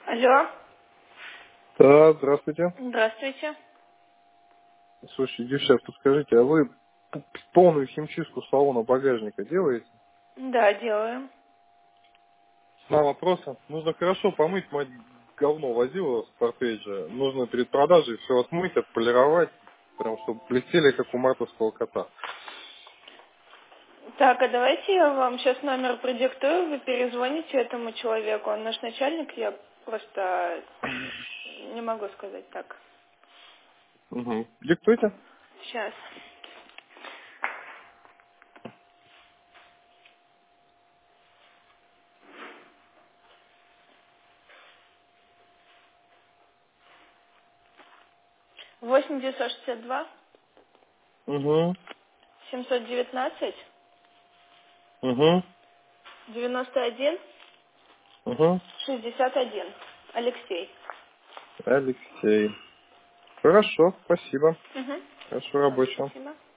Алло. Да, здравствуйте. Здравствуйте. Слушай, девчат, подскажите, а вы полную химчистку салона багажника делаете? Да, делаем. Два вопроса. Нужно хорошо помыть, мать говно возила с портвейджа. Нужно перед продажей все отмыть, отполировать, прям чтобы блестели, как у мартовского кота. Так, а давайте я вам сейчас номер продиктую, вы перезвоните этому человеку. Он наш начальник, я просто не могу сказать так. Угу. Диктуйте. Сейчас. Восемь 962 Угу. 719 Угу. 91 Угу. 61. Алексей. Алексей. Хорошо, спасибо. Угу. Хорошо Все, рабочего. спасибо.